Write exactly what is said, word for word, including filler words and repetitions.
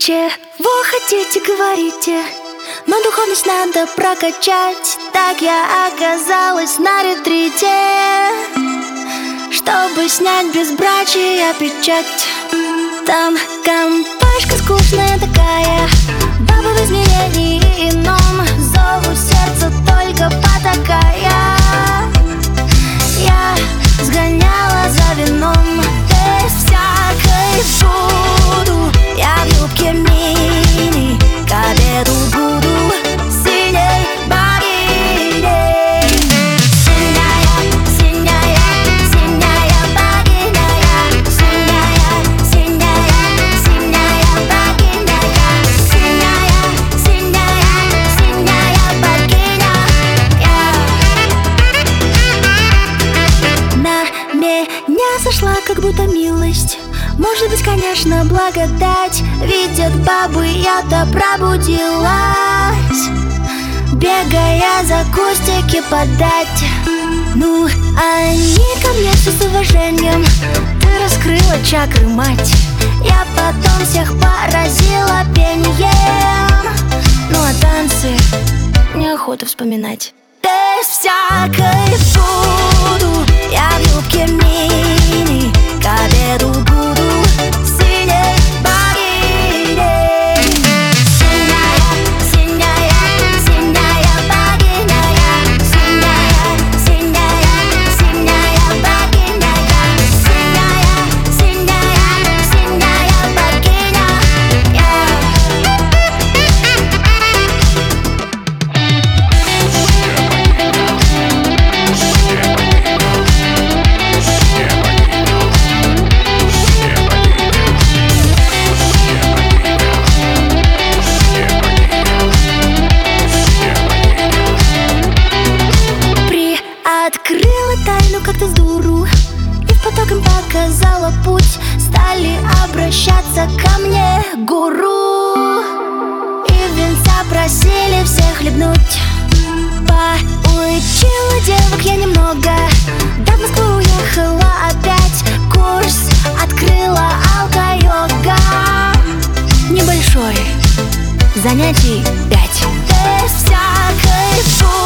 Чего хотите, говорите, но духовность надо прокачать. Так я оказалась на ретрите, чтобы снять безбрачие печать. Там компашка скучная такая, баба в измерении ином, зову сердце только потакая. Я сгоняла за вином без всякой буду. Я в юбке мини, к обеду буду синей богиней. Синяя, синяя, синяя богиня. Синяя, синяя, синяя богиня. Синяя, синяя, синяя богиня. На меня сошла как будто милость. Может быть, конечно, благодать. Видят бабы, я-то пробудилась, бегая за кустики подать. Ну, они ко мне все с уважением. Ты раскрыла чакры, мать. Я потом всех поразила пением. Ну, а танцы неохота вспоминать. Без всякой буду. Я в юбке мини, к обеду буду синей богиней. Синяя, синяя, синяя богиня. Синяя, синяя, синяя богиня. Синяя, синяя, синяя богиня. Открыла тайну как-то с дуру и в поток им показала путь. Стали обращаться ко мне гуру, и венца просили всех хлебнуть. Поучила девок я немного, да в Москву уехала опять. Курс открыла алка-йога, небольшой, занятий пять. Без всякой бури.